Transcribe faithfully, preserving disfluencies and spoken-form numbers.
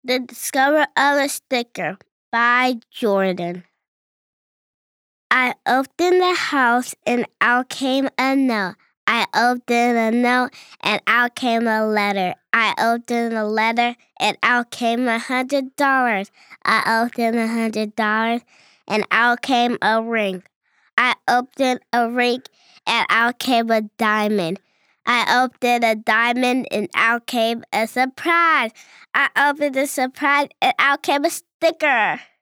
The Discovery of a Sticker by Jordan. I opened the house and out came a note. I opened a note and out came a letter. I opened a letter and out came a hundred dollars. I opened a hundred dollars and out came a ring. I opened a ring and out came a diamond. I opened a diamond and out came a surprise. I opened a surprise and out came a sticker.